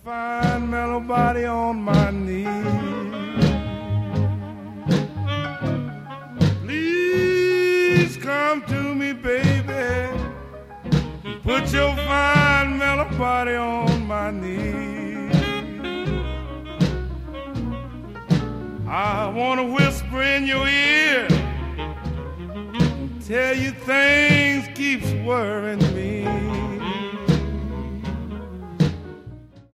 fine mellow body on my knee. Please come to me, baby. Put your fine mellow body on my knee. I wanna whisper in your ear, tell you things keeps worrying me.